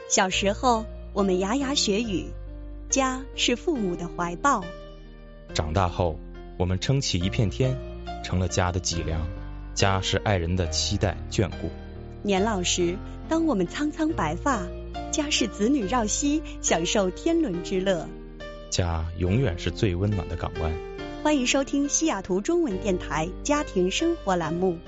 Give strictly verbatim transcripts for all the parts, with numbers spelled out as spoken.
小时候，我们牙牙学语，家是父母的怀抱； 长大后，我们撑起一片天，成了家的脊梁。家是爱人的期待眷顾。 年老时，当我们苍苍白发，家是子女绕膝，享受天伦之乐。 家永远是最温暖的港湾。 欢迎收听西雅图中文电台家庭生活栏目。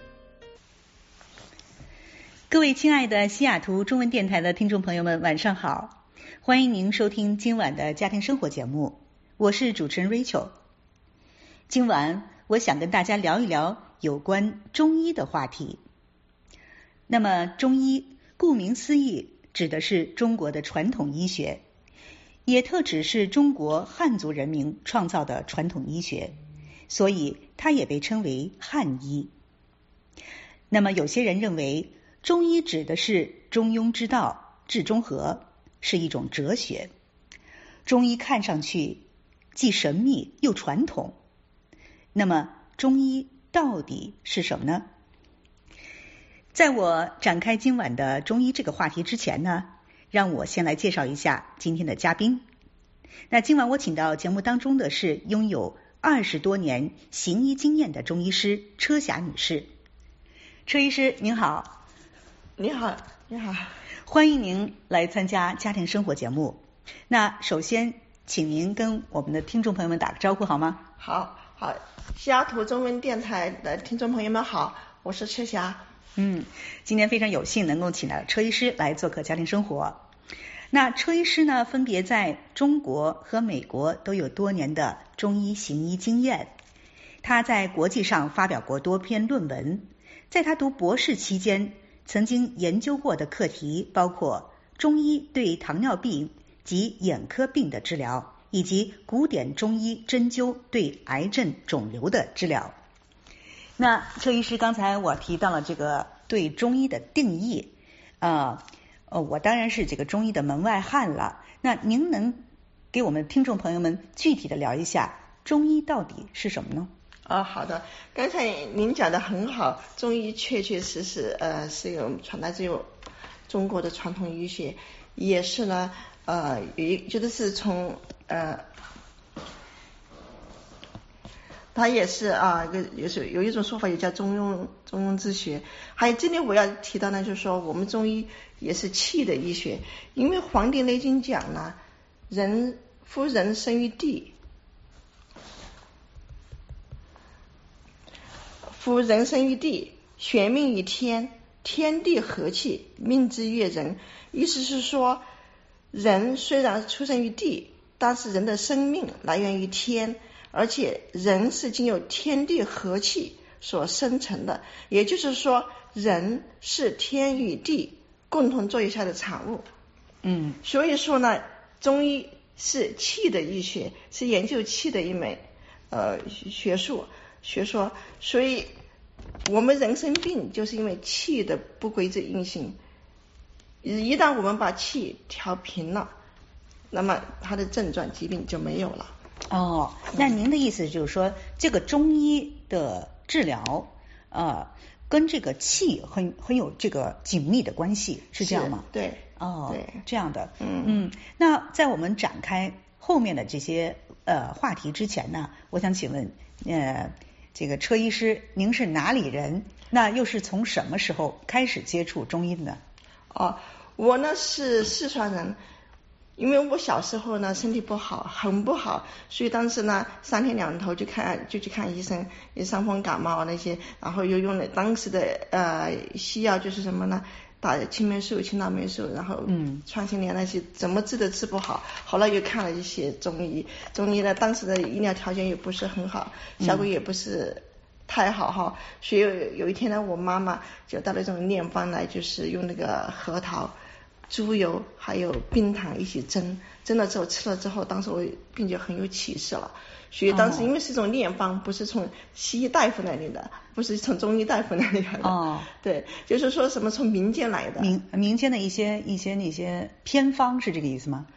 各位亲爱的西雅图中文电台的听众朋友们，晚上好！欢迎您收听今晚的家庭生活节目，我是主持人 Rachel。今晚我想跟大家聊一聊有关中医的话题。那么中医顾名思义，指的是中国的传统医学，也特指是中国汉族人民创造的传统医学，所以它也被称为汉医。那么有些人认为中医指的是中庸之道，治中和，是一种哲学。中医看上去既神秘又传统，那么中医到底是什么呢？在我展开今晚的中医这个话题之前呢，让我先来介绍一下今天的嘉宾。那今晚我请到节目当中的是拥有二十多年行医经验的中医师车霞女士。车医师您好。 你好，你好， 欢迎您来参加家庭生活节目。那首先请您跟我们的听众朋友们打个招呼好吗？ 好好，西雅图中文电台的听众朋友们好，我是车霞。 嗯，今天非常有幸能够请到车医师来做客家庭生活。那车医师呢，分别在中国和美国都有多年的中医行医经验，他在国际上发表过多篇论文。在他读博士期间，曾经研究过的课题包括中医对糖尿病及眼科病的治疗，以及古典中医针灸对癌症肿瘤的治疗。那车医师，刚才我提到了这个对中医的定义，呃，呃，我当然是这个中医的门外汉了。那您能给我们听众朋友们具体的聊一下中医到底是什么呢？ 啊、哦，好的，刚才您讲的很好，中医确确实实呃是有传来自于中国的传统医学，也是呢呃有一觉得是从呃它也是啊有有是有一种说法也叫中庸中庸之学。还有这里我要提到呢，就是说我们中医也是气的医学，因为《黄帝内经》讲呢，人夫人生于地，夫人生于地，玄命于天，天地和气，命之悦人。意思是说，人虽然出生于地，但是人的生命来源于天，而且人是经由天地和气所生成的，也就是说，人是天与地共同作用下的产物。 嗯， 所以说呢，中医是气的医学，是研究气的一门呃学术学说。所以我们人生病就是因为气的不规则运行，一旦我们把气调平了，那么它的症状疾病就没有了。 哦，那您的意思就是说，这个中医的治疗呃跟这个气很很有这个紧密的关系，是这样吗？ 对， 哦， 对， 这样的。 嗯嗯，那在我们展开后面的这些呃话题之前呢，我想请问呃这个车医师，您是哪里人？那又是从什么时候开始接触中医的呢？ 哦，我呢是四川人。因为我小时候呢身体不好，很不好，所以当时呢三天两头就看就去看医生，有伤风感冒那些，然后又用了当时的呃西药，就是什么呢，打青霉素、青岛霉素，然后嗯创心莲那些，怎么治都治不好。后来又看了一些中医，中医呢当时的医疗条件也不是很好，效果也不是太好哈，嗯、所以有有一天呢，我妈妈就带了一种炼方来，就是用那个核桃、猪油还有冰糖一起蒸，蒸了之后吃了之后，当时我病就很有启示了。所以当时因为是一种炼方，不是从西医大夫那里的，不是从中医大夫那里来的。哦，对，就是说什么从民间来的。 民民间的一些一些那些偏方是这个意思吗？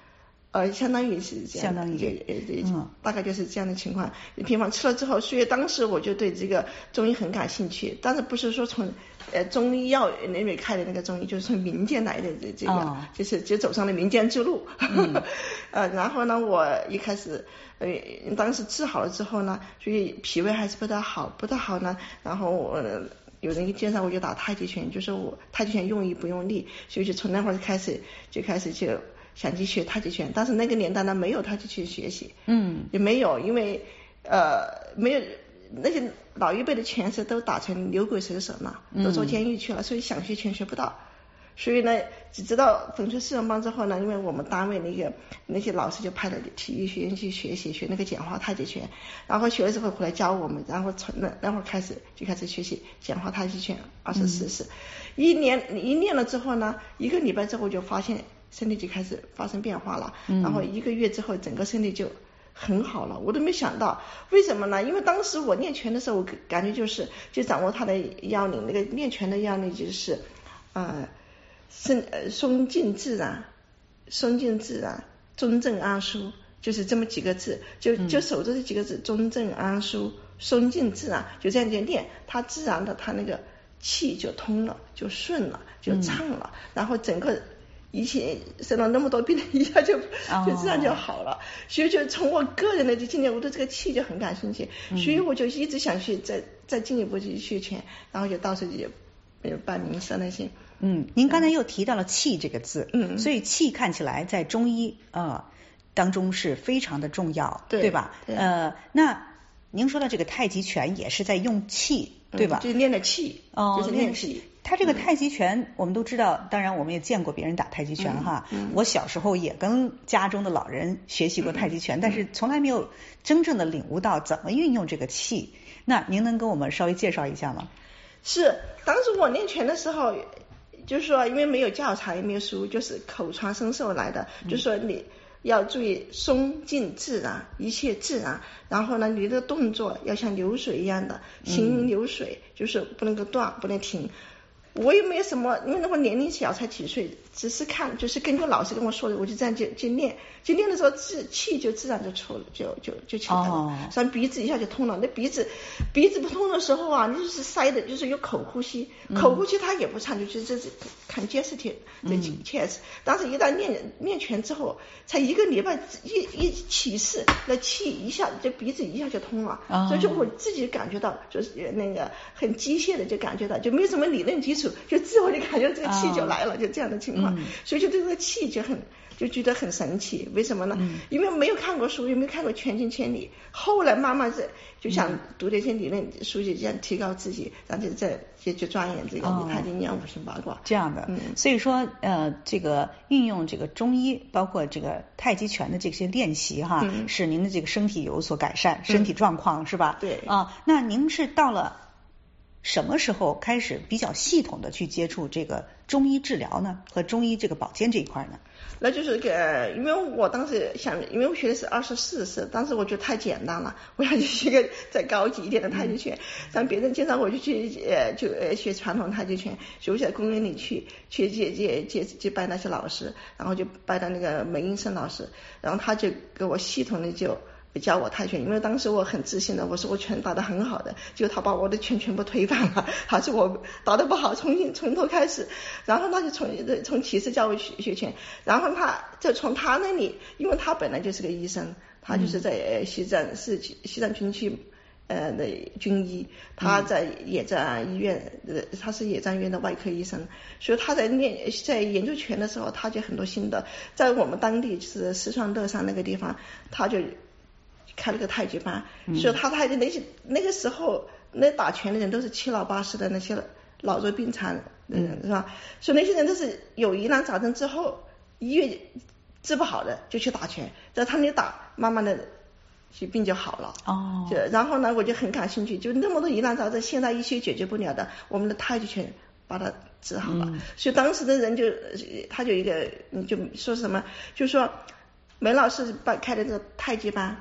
呃，相当于是这样， 相当于就呃嗯， 大概就是这样的情况。平方吃了之后，所以当时我就对这个中医很感兴趣，但是不是说从呃中医药那边开的那个中医，就是从民间来的这这个， 哦、 就是就走上了民间之路。 嗯、 呃，然后呢，我一开始呃当时治好了之后呢，所以脾胃还是不太好，不太好呢，然后我。有人一介绍我就打太极拳，就说我太极拳用意不用力，所以就从那会儿开始就开始就想去学太极拳，但是那个年代呢没有太极拳学习， 嗯， 也没有，因为呃没有那些老一辈的拳师都打成牛鬼蛇神了，都坐监狱去了，所以想学拳学不到。所以呢，只知道粉碎四人帮之后呢，因为我们单位那个那些老师就派到体育学院去学习学那个简化太极拳，然后学了之后回来教我们，然后从那那会儿开始就开始学习简化太极拳二十四式，一年一练了之后呢，一个礼拜之后就发现身体就开始发生变化了， 嗯、 然后一个月之后整个身体就很好了，我都没想到，为什么呢？因为当时我练拳的时候，我感觉就是就掌握它的要领，那个练拳的要领就是呃。松呃松静自然，松静自然，中正安舒，就是这么几个字，就就守着这几个字，中正安舒，松静自然，就这样就练，它自然的它那个气就通了，就顺了，就畅了，嗯、然后整个以前生了那么多病，一下就就自然就好了。哦、所以就从我个人的经验，我对这个气就很感兴趣，嗯、所以我就一直想去再再进一步去学拳，然后就到时就办名师那些。 嗯，您刚才又提到了气这个字， 嗯， 所以气看起来在中医呃当中是非常的重要， 对对吧？ 对呃，那您说的这个太极拳也是在用气，对吧？ 嗯、就练的气， 哦， 就是练气。 他这个太极拳，我们都知道，当然我们也见过别人打太极拳哈。 嗯嗯、 我小时候也跟家中的老人学习过太极拳，嗯、但是从来没有真正的领悟到怎么运用这个气。那您能跟我们稍微介绍一下吗？ 是，当时我练拳的时候。就是说，因为没有教材，也没有书，就是口传身授来的。嗯、就是说，你要注意松静自然，一切自然。然后呢，你的动作要像流水一样的，行云流水，嗯、就是不能够断，不能停。我也没有什么，因为那会年龄小，才几岁，只是看，就是根据老师跟我说的，我就这样就就练，就练的时候自气就自然就出了，就就就起来了， 哦、 像鼻子一下就通了。那鼻子鼻子不通的时候啊，你就是塞的，就是有口呼吸，嗯、口呼吸它也不长，就是这是congested the chest。但是一旦练练拳之后，才一个礼拜一一起势，那气一下，这鼻子一下就通了， 哦、 所以就我自己感觉到，就是那个很机械的就感觉到，就没有什么理论基础。就自我就感觉这个气就来了， oh, 就这样的情况，嗯、所以就对这个气就很就觉得很神奇。为什么呢？嗯、因为没有看过书，也没有看过全心全理。后来慢慢是就想读这些理论书，就这样提高自己，然后就在就就钻研这个太极养五行八卦。 这样的，嗯、所以说呃，这个运用这个中医，包括这个太极拳的这些练习哈， 嗯、 使您的这个身体有所改善，嗯、身体状况是吧？ 对啊，那您是到了什么时候开始比较系统的去接触这个中医治疗呢？和中医这个保健这一块呢？ 那就是个，因为我当时想，因为我学的是二十四式，当时我觉得太简单了，我想去学个再高级一点的太极拳。让别人介绍我就去呃就呃学传统太极拳，所以我在公园里去去接接接接拜那些老师，然后就拜到那个梅英生老师，然后他就给我系统的就。教我太极拳，因为当时我很自信的，我说我拳打得很好的，结果他把我的拳全部推翻了，还是我打得不好，重新从头开始，然后他就从从起始教我学学拳，然后他就从他那里，因为他本来就是个医生，他就是在西藏是西藏军区呃的军医，他在野战医院，呃他是野战医院的外科医生，所以他在练在研究拳的时候，他就很多心得，在我们当地就是四川乐山那个地方，他就开了个太极班，嗯、所以他太极那些那个时候那打拳的人都是七老八十的那些老弱病残的人，嗯、是吧？所以那些人都是有疑难杂症之后医院治不好的就去打拳，在他那里打，慢慢的病就好了。 哦。 就然后呢，我就很感兴趣，就那么多疑难杂症，现代医学解决不了的，我们的太极拳把它治好了。嗯、所以当时的人就他就一个就说什么，就说梅老师办开的这个太极班。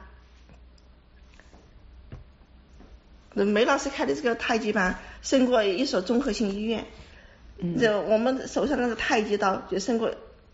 梅老师开的这个太极班胜过一所综合性医院，嗯，就我们手上那个太极刀就胜过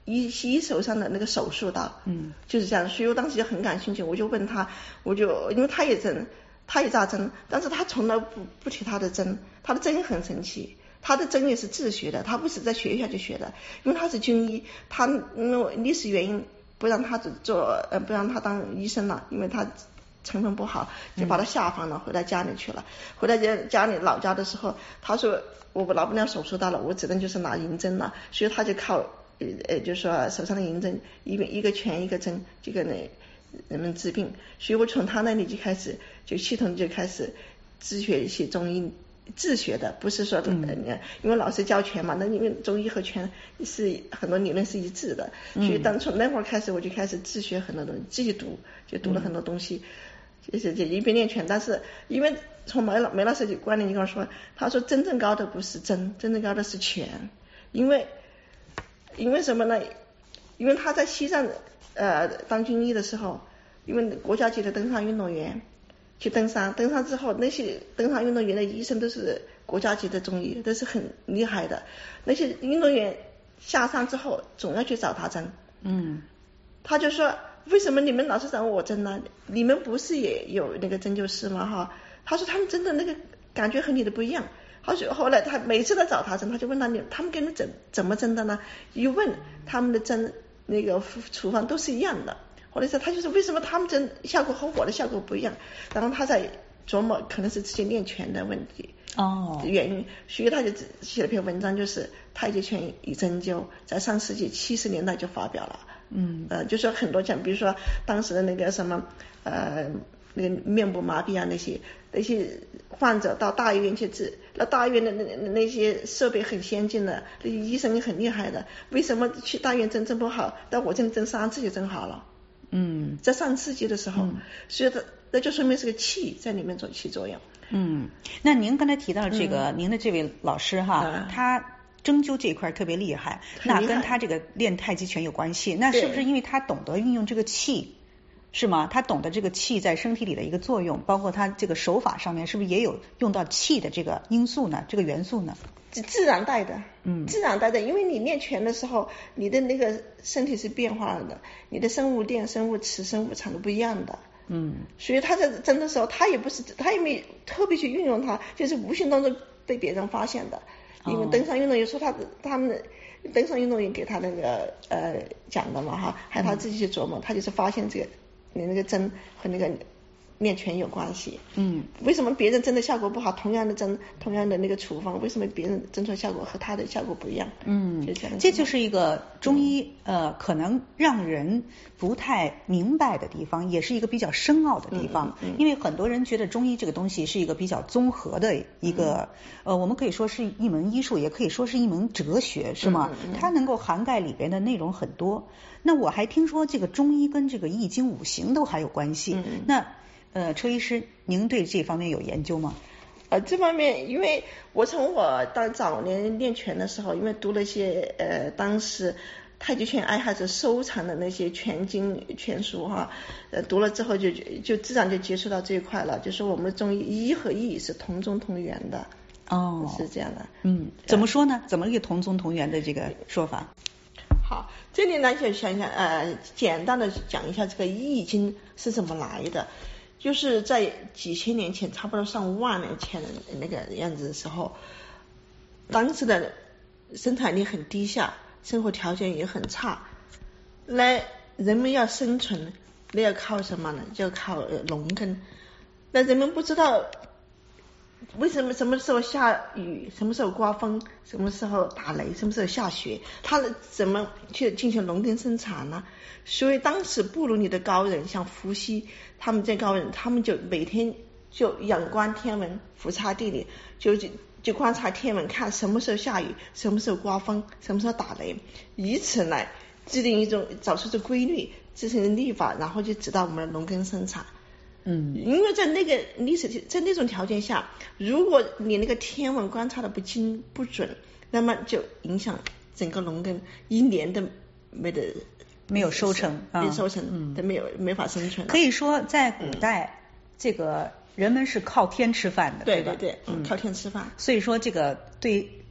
医西医手上的那个手术刀， 嗯， 就是这样。所以我当时就很感兴趣，我就问他，我就因为他也针，他也扎针，但是他从来不不提他的针，他的针很神奇，他的针也是自学的，他不是在学校就学的，因为他是军医，他因为历史原因不让他做呃不让他当医生了，因为他成分不好，就把他下放了，回到家里去了。回到家家里老家的时候，他说我拿不了手术刀了，我只能就是拿银针了，所以他就靠呃呃就是说手上的银针，一个一个拳一个针就给人人们治病。所以我从他那里就开始就系统就开始自学一些中医。自学的，不是说的、嗯、因为老师教拳嘛，那因为中医和拳是很多理论是一致的，所以当从那会儿开始我就开始自学很多东西，自己读就读了很多东西，就是就一边练拳。但是因为从梅老梅老师的观点，你跟我说，他说真正高的不是针，真正高的是拳，因为因为什么呢？因为他在西藏呃当军医的时候，因为国家级的登山运动员。去登山，登山之后，那些登山运动员的医生都是国家级的中医，都是很厉害的。那些运动员下山之后，总要去找他针。嗯，他就说，为什么你们老是找我针呢？你们不是也有那个针灸师吗？哈，他说他们针的那个感觉和你的不一样。他说后来他每次来找他针，他就问他你他们给你怎怎么针的呢？一问他们的针那个处方都是一样的。或者是他就是为什么他们针效果和我的效果不一样，然后他在琢磨可能是自己练拳的问题哦原因，所以他就写了篇文章，就是太极拳与针灸，在上世纪七十年代就发表了。嗯呃就说很多像比如说当时的那个什么呃那个面部麻痹啊那些那些患者到大医院去治，那大医院的那那些设备很先进的，那些医生也很厉害的，为什么去大医院针针不好，到我这里针三次就针好了？嗯，在上世纪的时候，嗯、所以它那就说明是个气在里面做起作用。 嗯，那您刚才提到这个，嗯、您的这位老师哈，嗯、他针灸这一块特别厉害，那跟他这个练太极拳有关系。那是不是因为他懂得运用这个气，是吗？他懂得这个气在身体里的一个作用，包括他这个手法上面是不是也有用到气的这个因素呢？这个元素呢？ 自然带的，嗯，自然带的，因为你练拳的时候，你的那个身体是变化的，你的生物电、生物磁、生物场都不一样的，嗯，所以他在针的时候，他也不是，他也没特别去运用它，就是无形当中被别人发现的。因为登山运动员说他他们登山运动员给他那个呃讲的嘛哈，还有他自己去琢磨，他就是发现这个你那个针和那个练拳有关系。嗯，为什么别人针的效果不好，同样的针同样的那个处方，为什么别人针出来效果和他的效果不一样？嗯，就这样， 这就是一个中医呃可能让人不太明白的地方，也是一个比较深奥的地方。嗯嗯、因为很多人觉得中医这个东西是一个比较综合的一个、嗯、呃我们可以说是一门医术，也可以说是一门哲学，是吗？嗯嗯、它能够涵盖里边的内容很多。那我还听说这个中医跟这个易经五行都还有关系。嗯、那呃，车医师，您对这方面有研究吗？ 呃，这方面，因为我从我当早年练拳的时候，因为读了一些呃，当时太极拳爱好者收藏的那些拳经拳书哈，呃，读了之后就就自然就接触到这一块了，就是我们中医医和义是同宗同源的。哦，是这样的。 嗯，怎么说呢？怎么一个同宗同源的这个说法？ 好，这里呢就想想呃，简单的讲一下这个易经是怎么来的。就是在几千年前，差不多上万年前的那个样子的时候，当时的生产力很低下，生活条件也很差，那人们要生存，那要靠什么呢？就要靠农耕。那人们不知道为什么什么时候下雨，什么时候刮风，什么时候打雷，什么时候下雪，他怎么去进行农耕生产呢？所以当时部落里的高人，像伏羲他们这高人，他们就每天就仰观天文，俯察地理，就就观察天文，看什么时候下雨，什么时候刮风，什么时候打雷，以此来制定一种找出这规律，制定历法，然后就指导我们的农耕生产。嗯，因为在那个历史在那种条件下，如果你那个天文观察的不精不准，那么就影响整个农耕一年都没得没有收成， 没收成，都、嗯、没有没法生存。 可以说，在古代，嗯、这个人们是靠天吃饭的， 对吧？ 对对，嗯，靠天吃饭。 所以说，这个对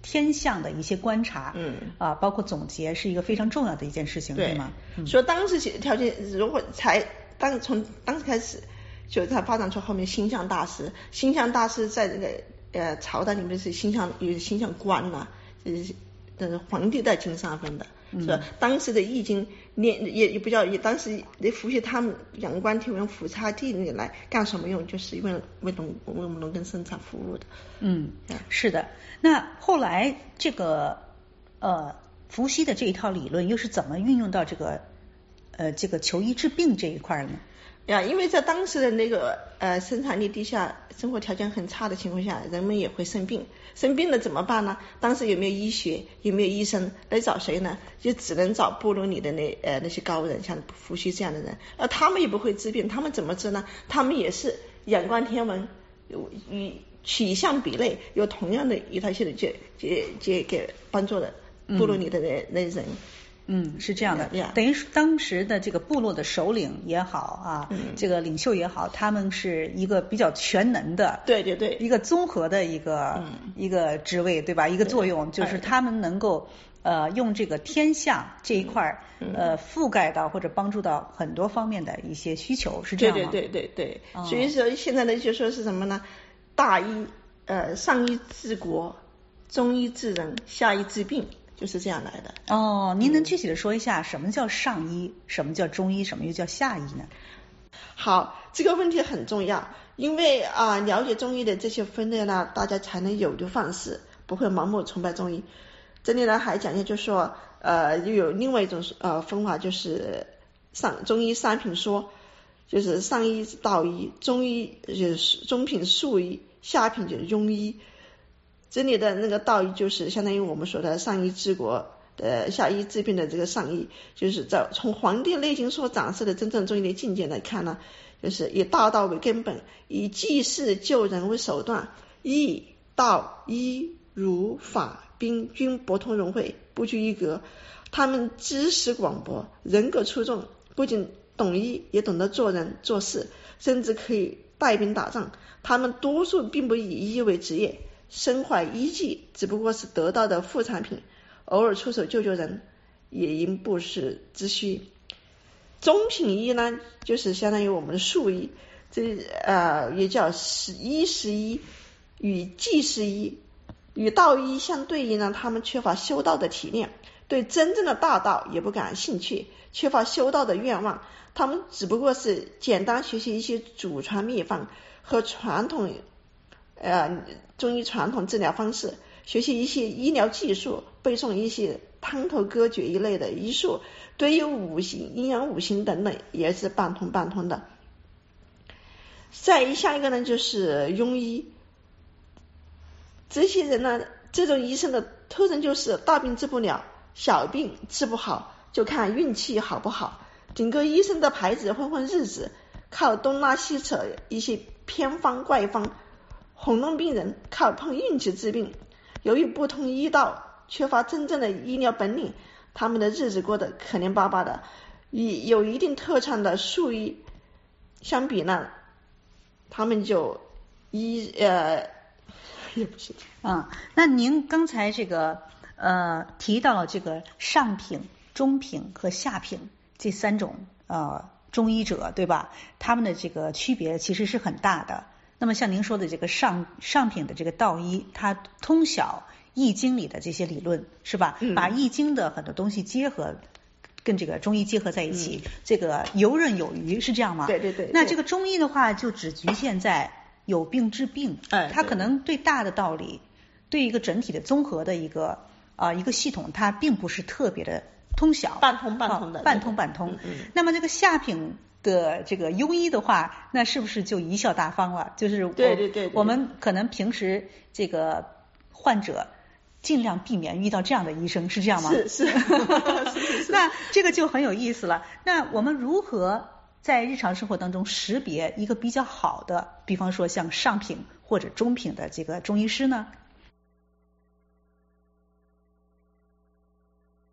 天象的一些观察， 嗯啊，包括总结，是一个非常重要的一件事情，对, 对吗？ 嗯、所以当时条件如果才当从当时开始，就才发展出后面星象大师，星象大师在这个呃朝代里面是星象有星象官呐、啊，就是呃皇帝在经上分的。是吧？当时的易经也也也不叫，也当时那伏羲他们阳关天文伏察地理来干什么用？就是为为农为我们农耕生产服务的。 嗯，是的。那后来这个呃伏羲的这一套理论又是怎么运用到这个呃这个求医治病这一块呢？ 呀，因为在当时的那个呃生产力低下、生活条件很差的情况下，人们也会生病。生病了怎么办呢？当时有没有医学？有没有医生？来找谁呢？就只能找部落里的那呃那些高人，像伏羲这样的人。而他们也不会治病，他们怎么治呢？他们也是仰观天文，与取象比类，有同样的一套系统，接接接给帮助的部落里的那、嗯、那人。 嗯，是这样的， yeah, yeah. 等于当时的这个部落的首领也好啊， 嗯、 这个领袖也好，他们是一个比较全能的， 对对对， 一个综合的一个、嗯、一个职位，对吧？一个作用，就是他们能够呃用这个天象这一块、嗯、呃覆盖到或者帮助到很多方面的一些需求，是这样吗？ 对对对对对， 哦、 所以说现在呢就说是什么呢？大医呃上医治国，中医治人，下医治病。就是这样来的。 哦，您能具体的说一下什么叫上医，什么叫中医，什么又叫下医呢？ 好，这个问题很重要，因为啊、呃、了解中医的这些分类呢，大家才能有的放矢，不会盲目崇拜中医。这里呢还讲究就是说呃又有另外一种呃分法，就是上中医三品说，就是上医道医，中医就是中品术医，下品就是庸医。这里的那个道医就是相当于我们说的上医治国呃下医治病的这个上医，就是在从《黄帝内经》所展示的真正中医的境界来看呢，就是以大道为根本，以济世救人为手段，医道医儒法兵均博通融会，不拘一格。他们知识广博，人格出众，不仅懂医，也懂得做人做事，甚至可以带兵打仗。他们多数并不以医为职业，身怀医技只不过是得到的副产品，偶尔出手救救人也因不时之需。中品医呢，就是相当于我们的术医，这呃也叫医师医，与济世医与道医相对应呢，他们缺乏修道的体验，对真正的大道也不感兴趣，缺乏修道的愿望，他们只不过是简单学习一些祖传秘方和传统呃中医传统治疗方式，学习一些医疗技术，背诵一些汤头歌诀一类的医术，对于五行阴阳五行等等也是半通半通的。再下一个呢就是庸医，这些人呢，这种医生的特征就是大病治不了，小病治不好，就看运气好不好。整个医生的牌子混混日子，靠东拉西扯一些偏方怪方哄弄病人，靠碰运气治病。由于不通医道，缺乏真正的医疗本领，他们的日子过得可怜巴巴的。与有一定特长的术医相比呢，他们就医呃也不行。 啊、嗯，那您刚才这个呃提到了这个上品、中品和下品这三种呃中医者，对吧？他们的这个区别其实是很大的。那么像您说的这个上上品的这个道医，他通晓易经里的这些理论，是吧？ 嗯、 把易经的很多东西结合，跟这个中医结合在一起，嗯、这个游刃有余，是这样吗？ 对对 对, 对。 那这个中医的话，就只局限在有病治病， 哎， 它可能对大的道理，对一个整体的综合的一个啊、呃、一个系统，它并不是特别的通晓， 半通半通的， 哦、半通半通。 嗯嗯、 那么这个下品的这个庸医的话，那是不是就贻笑大方了？就是我对对 对, 对， 我们可能平时这个患者尽量避免遇到这样的医生，是这样吗？ 是是。是是那这个就很有意思了。那我们如何在日常生活当中识别一个比较好的，比方说像上品或者中品的这个中医师呢？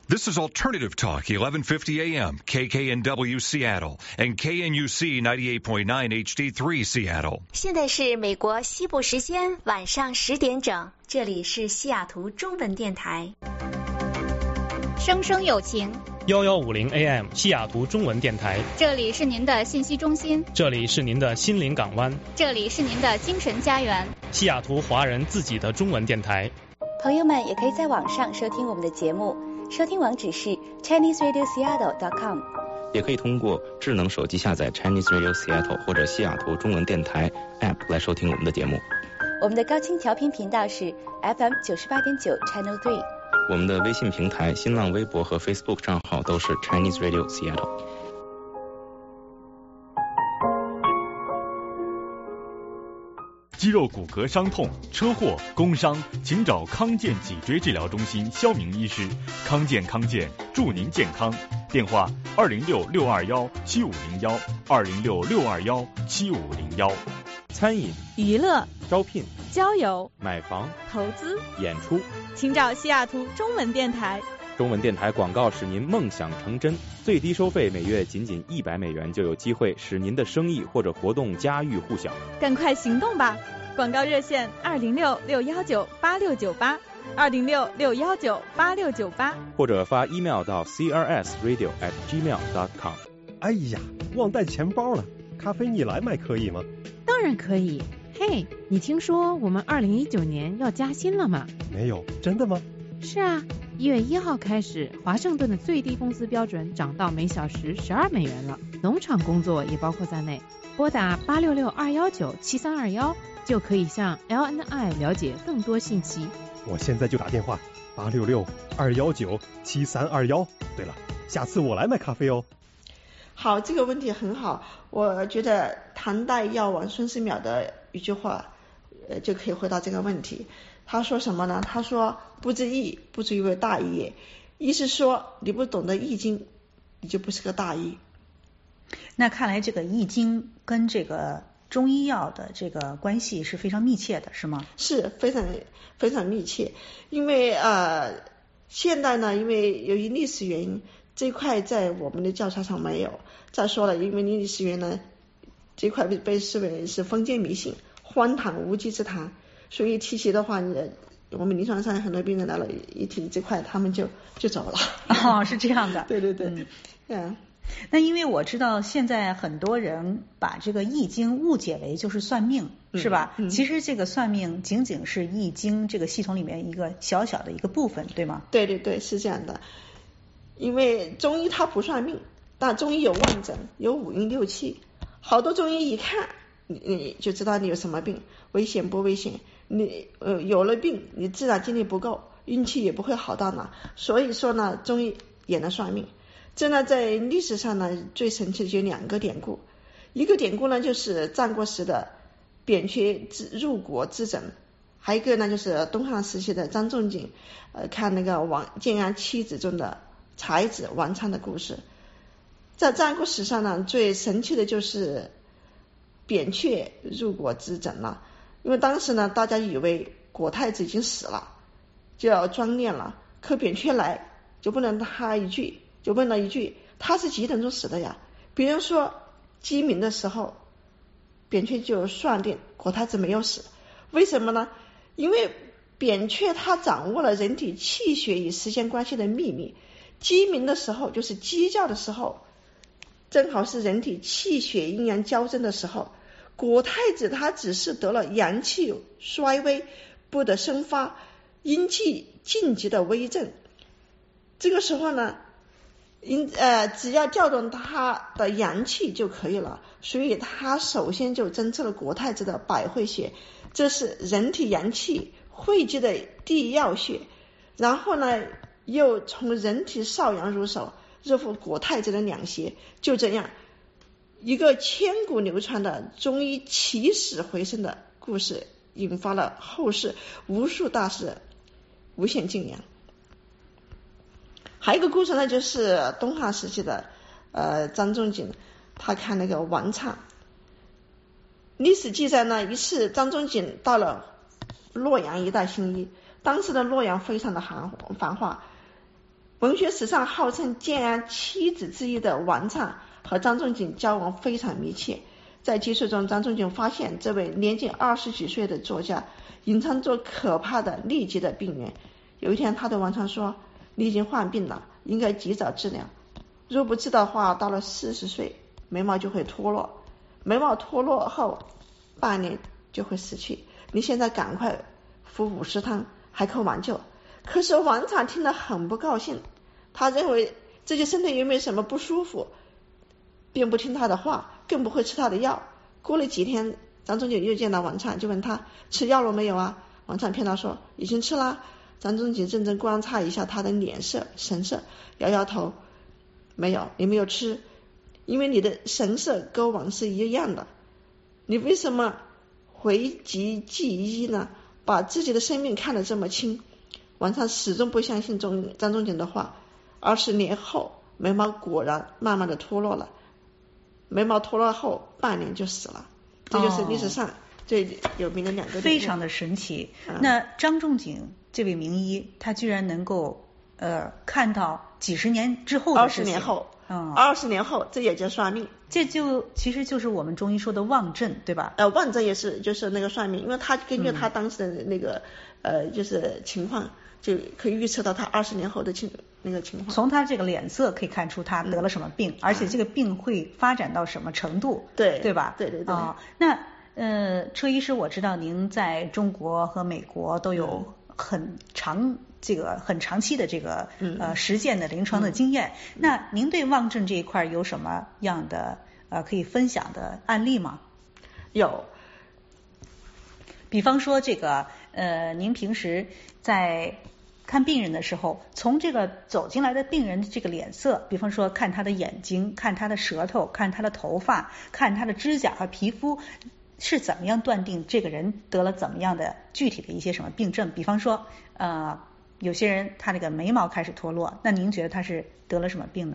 This is Alternative Talk, eleven fifty A M, K K N W Seattle, and K N U C ninety-eight point nine H D three Seattle. 现在是美国西部时间晚上十点整，这里是西雅图中文电台。 生生有情， 一一五零 A M 西雅图中文电台， 这里是您的信息中心， 这里是您的心灵港湾， 这里是您的精神家园， 西雅图华人自己的中文电台。 朋友们也可以在网上收听我们的节目，收听网址是 Chinese Radio Seattle dot com， 也可以通过智能手机下载 Chinese Radio Seattle 或者西雅图中文电台 App 来收听我们的节目。 我们的高清调频频道是 F M 九十八点九 Channel three。 我们的微信平台、新浪微博和 Facebook 账号都是 Chinese Radio Seattle。 肌肉骨骼伤痛、车祸、工伤，请找康健脊椎治疗中心肖明医师。康健康健，祝您健康。电话：二零六六二幺七五零幺，二零六六二幺七五零幺。 餐饮、 娱乐、 招聘、 交友、 买房、 投资、 演出， 请找西雅图中文电台。 中文电台广告使您梦想成真，最低收费每月仅仅一百美元，就有机会使您的生意或者活动家喻户晓。 赶快行动吧！广告热线二零六六幺九八六九八，二零六六幺九八六九八， 或者发 email 到 c r s radio at gmail dot com。 哎呀，忘带钱包了，咖啡你来买可以吗？ 当然可以。嘿，你听说我们二零一九年要加薪了吗？ 没有，真的吗？ 是啊，一月一号开始，华盛顿的最低工资标准涨到每小时十二美元了，农场工作也包括在内。拨打八六六二幺九七三二幺就可以向 L N I 了解更多信息。 我现在就打电话，八六六二幺九七三二幺。对了，下次我来买咖啡哦。 好，这个问题很好，我觉得唐代药王孙思邈的一句话，呃，就可以回答这个问题。他说什么呢？他说不知义，不足以为大义也。意思说你不懂得易经，你就不是个大义。 那看来这个易经跟这个中医药的这个关系是非常密切的，是吗？ 是非常非常密切，因为呃，现代呢，因为由于历史原因，这块在我们的教材上没有。再说了，因为历史原因呢，这块被被视为是封建迷信、荒唐无稽之谈，所以提起的话，你我们临床上很多病人来了，一提这块，他们就就走了。 哦，是这样的。 对对对， 嗯。 嗯那因为我知道现在很多人把这个易经误解为就是算命， 嗯、 是吧、 嗯？ 其实这个算命仅仅是易经这个系统里面一个小小的一个部分，对吗？ 对对对，是这样的。因为中医它不算命，但中医有望诊，有五运六气，好多中医一看你你就知道你有什么病，危险不危险，你呃有了病，你自然精力不够，运气也不会好到哪。所以说呢，中医也能算命。这呢，在历史上呢，最神奇的就有两个典故。一个典故呢，就是战国时的扁鹊入国之诊，还有一个呢，就是东汉时期的张仲景，呃，看那个王建安七子中的才子王昌的故事。在战国史上呢，最神奇的就是扁鹊入国之诊了，因为当时呢，大家以为国太子已经死了，就要装殓了，可扁鹊来就不能他一句。就问了一句，他是几点钟死的呀？别人说鸡鸣的时候，扁鹊就算定国太子没有死。为什么呢？因为扁鹊他掌握了人体气血与时间关系的秘密。鸡鸣的时候就是鸡叫的时候，正好是人体气血阴阳交争的时候。国太子他只是得了阳气衰微，不得生发，阴气晋级的危症。这个时候呢，因呃，只要调动他的阳气就可以了，所以他首先就侦测了国太子的百会穴，这是人体阳气汇集的第一要穴。然后呢，又从人体少阳入手，热敷国太子的两胁。就这样，一个千古流传的中医起死回生的故事，引发了后世无数大师无限敬仰。还有一个故事呢，就是东汉时期的呃张仲景，他看那个王畅。历史记载呢，一次张仲景到了洛阳一带行医，当时的洛阳非常的繁繁华， 文学史上号称建安七子之一的王粲和张仲景交往非常密切。在记述中，张仲景发现这位年仅二十几岁的作家隐藏着可怕的痢疾的病源。有一天，他对王粲说：“你已经患病了，应该及早治疗。若不治的话，到了四十岁，眉毛就会脱落，眉毛脱落后半年就会死去。你现在赶快服五十汤，还可挽救。”可是王粲听了很不高兴，他认为自己身体又没有什么不舒服，并不听他的话，更不会吃他的药。过了几天，张仲景又见到王粲，就问他吃药了没有啊？王粲骗他说已经吃了。张仲景认真观察一下他的脸色神色，摇摇头，没有，你没有吃，因为你的神色跟往是一样的，你为什么讳疾忌医呢？把自己的生命看得这么轻。王粲始终不相信张张仲景的话。二十年后，眉毛果然慢慢的脱落了，眉毛脱落后半年就死了。这就是历史上最有名的两个、哦、 非常的神奇、嗯、那张仲景这位名医，他居然能够呃看到几十年之后的事情。二十年后，嗯， 二十年后，这也叫算命。 这就其实就是我们中医说的望诊，对吧？ 呃，望诊也是就是那个算命，因为他根据他当时的那个、嗯、呃就是情况，就可以预测到他二十年后的情那个情况。 从他这个脸色可以看出他得了什么病，嗯、而且这个病会发展到什么程度， 对对吧？ 对对对。 啊、呃，那呃，车医师，我知道您在中国和美国都有很长这个很长期的这个呃实践的临床的经验。嗯、那您对望诊这一块有什么样的呃可以分享的案例吗？ 有， 比方说这个呃，您平时在看病人的时候，从这个走进来的病人的这个脸色，比方说看他的眼睛，看他的舌头，看他的头发，看他的指甲和皮肤，是怎么样断定这个人得了怎么样的具体的一些什么病症？比方说呃，有些人他那个眉毛开始脱落，那您觉得他是得了什么病呢？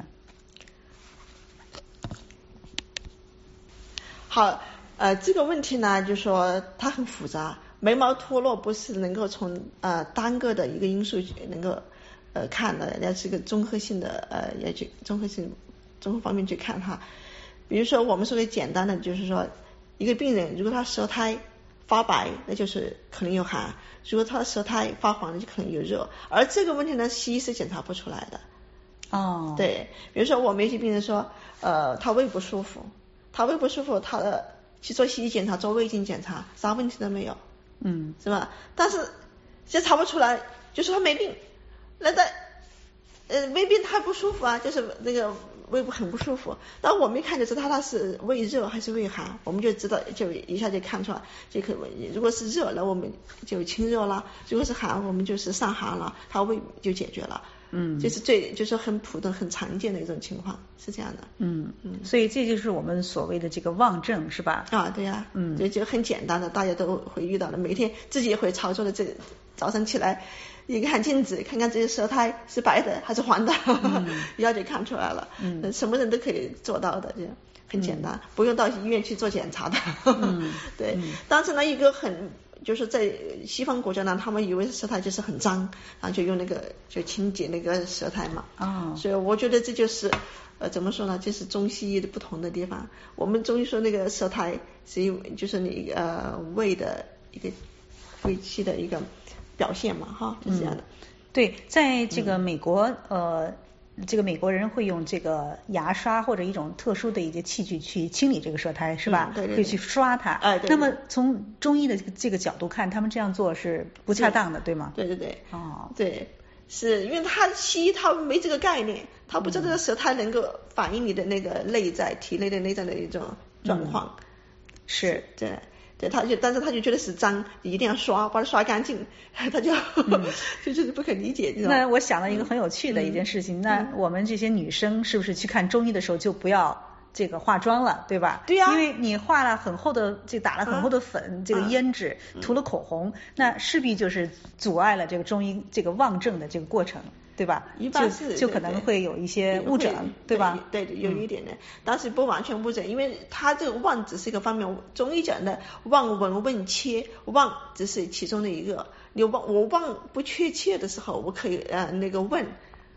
好，呃，这个问题呢，就说它很复杂。眉毛脱落不是能够从呃单个的一个因素能够呃看的，要是一个综合性的呃要去综合性综合方面去看它。比如说我们说的简单的，就是说一个病人如果他舌苔发白，那就是可能有寒；如果他的舌苔发黄，那就可能有热。而这个问题呢，西医是检查不出来的。 哦， 对，比如说我们有些病人说，呃，他胃不舒服，他胃不舒服，他的去做西医检查，做胃镜检查，啥问题都没有。 嗯， 是吧？但是这查不出来，就说他没病，那他呃没病他不舒服啊，就是那个胃部很不舒服。但我们一看就知道他他是胃热还是胃寒，我们就知道就一下就看出来，就可如果是热，那我们就清热了；如果是寒，我们就是上寒了，他胃就解决了。 嗯， 这是最就是很普通很常见的一种情况，是这样的。 嗯嗯，所以这就是我们所谓的这个望诊，是吧？ 啊，对呀、啊，嗯，这就很简单的，大家都会遇到的，每天自己也会操作的。这早上起来一看镜子，看看这些舌苔是白的还是黄的，嗯、一下就看出来了。嗯，什么人都可以做到的，这样很简单，嗯、不用到医院去做检查的。嗯，对。嗯、但是呢，一个很。就是在西方国家呢，他们以为舌苔就是很脏，然后就用那个就清洁那个舌苔嘛。 哦。 所以我觉得这就是呃怎么说呢，这是中西医的不同的地方。我们中医说那个舌苔是因为就是你呃胃的一个胃气的一个表现嘛，哈，是这样的。 嗯、对，在这个美国、嗯、呃。这个美国人会用这个牙刷或者一种特殊的一些器具去清理这个舌苔，是吧？ 嗯、对对对。 会去刷它。 哎，对对。 那么从中医的这个角度看，他们这样做是不恰当的，对吗？ 对对对。 哦。 对，是因为他西医他没这个概念，他不知道这个舌苔能够反映你的那个内在、嗯、体内的内在的一种状况。 嗯、是。 对。对，他就，但是他就觉得是脏，一定要刷，把它刷干净，他就、嗯、就就是不可理解。 那我想到一个很有趣的一件事情，嗯、那我们这些女生是不是去看中医的时候就不要这个化妆了，对吧？ 对呀、啊， 因为你画了很厚的，这打了很厚的粉，啊、这个胭脂，嗯、涂了口红，那势必就是阻碍了这个中医这个望诊的这个过程。对吧？ 一般是就, 就可能会有一些误诊， 对, 对吧？ 对，对，有一点的，嗯、但是不完全误诊，因为它这个望只是一个方面，中医讲的望闻问切，望只是其中的一个。你望我望不确切的时候，我可以呃那个问，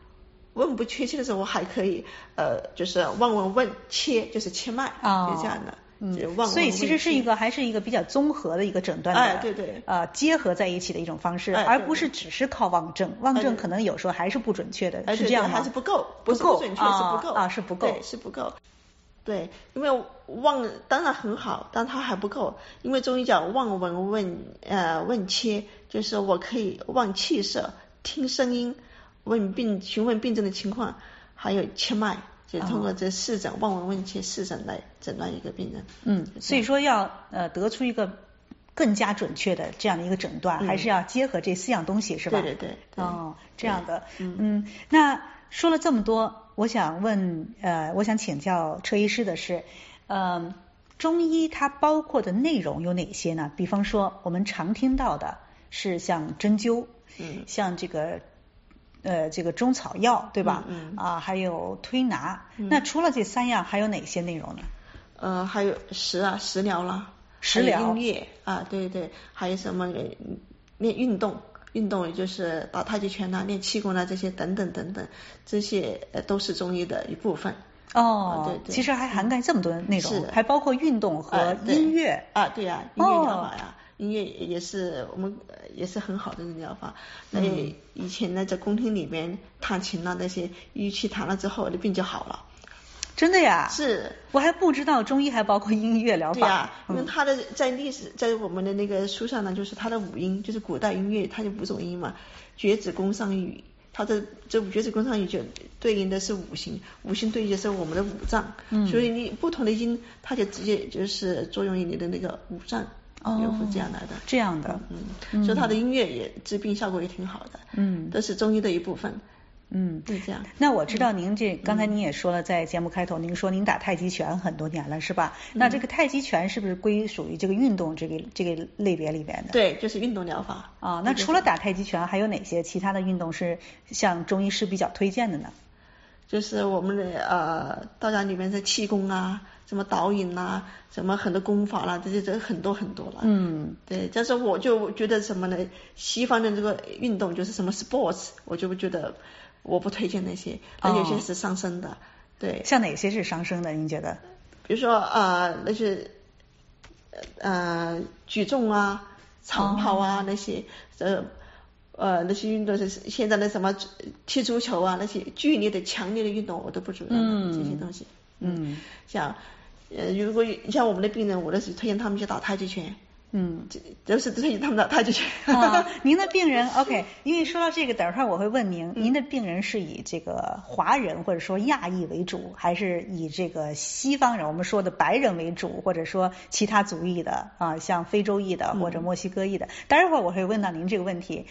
问不确切的时候，我还可以呃，就是望闻问切，就是切脉， 哦、 就这样的。 嗯，所以其实是一个还是一个比较综合的一个诊断的， 哎，对对， 呃，结合在一起的一种方式， 哎、 而不是只是靠望证，望证可能有时候还是不准确的， 哎、 是这样吗？ 还是不够， 不够，不准确、 啊、 是不够啊，是不够， 对，是不够。对，因为望当然很好，但它还不够，因为中医讲望闻问呃问切，就是我可以望气色、听声音、问病、询问病症的情况，还有切脉。就通过这四诊、望闻问切四诊来诊断一个病人。 嗯，所以说要呃得出一个更加准确的这样的一个诊断，嗯、还是要结合这四样东西，是吧？ 对对 对, 对。 哦，这样的。嗯, 嗯，那说了这么多，我想问呃，我想请教车医师的是，呃，中医它包括的内容有哪些呢？比方说我们常听到的是像针灸， 嗯， 像这个。呃，这个中草药对吧？ 嗯, 嗯啊，还有推拿、 嗯。 那除了这三样，还有哪些内容呢？ 呃，还有食啊，食疗啦， 食疗、 音乐啊，对对，还有什么练运动，运动也就是打太极拳呐、练气功啊这些等等等等，这些呃都是中医的一部分。 哦， 啊、对对， 其实还涵盖这么多内容， 是还包括运动和音乐啊，对呀、啊，音乐疗法呀。哦，音乐也是我们也是很好的疗法。那、嗯、以前呢，在宫廷里面弹琴啊，那些玉器弹了之后，那病就好了。 真的呀？ 是， 我还不知道中医还包括音乐疗法。 对呀、啊，因为它的在历史，在我们的那个书上呢，就是它的五音，就是古代音乐，它就五种音嘛，厥子宫商羽。它的这厥子宫商羽就对应的是五行，五行对应的是我们的五脏。嗯。所以你不同的音，它就直接就是作用于你的那个五脏。 哦， 这样来的， 这样的， 嗯，所以他的音乐也治病效果也挺好的， 嗯， 都是中医的一部分， 嗯， 是这样。 那我知道您这、嗯、刚才您也说了，在节目开头您说您打太极拳很多年了，是吧？嗯、那这个太极拳是不是归属于这个运动这个这个类别里边的？ 对，就是运动疗法。 啊，那除了打太极拳，还有哪些其他的运动是像中医师比较推荐的呢？ 就是我们的呃道家里面的气功啊，什么导引啦，什么很多功法啦，这些这很多很多了。 嗯， 对，但是我就觉得什么呢？西方的这个运动就是什么 sports， 我就觉得我不推荐那些，那有些是伤身的。哦、对， 像哪些是伤身的？您觉得？ 比如说啊、呃，那些呃举重啊、长跑啊、哦、那些呃。呃，那些运动是现在的什么踢足球啊，那些剧烈的、强烈的运动我都不主张、嗯、这些东西。 嗯， 像呃，如果像我们的病人，我都是推荐他们去打太极拳。 嗯， 都是推荐他们打太极拳。 啊，您的病人 OK， 因为说到这个，等会儿我会问您，您的病人是以这个华人或者说亚裔为主，还是以这个西方人我们说的白人为主，或者说其他族裔的啊，像非洲裔的或者墨西哥裔的？嗯、待会儿我会问到您这个问题。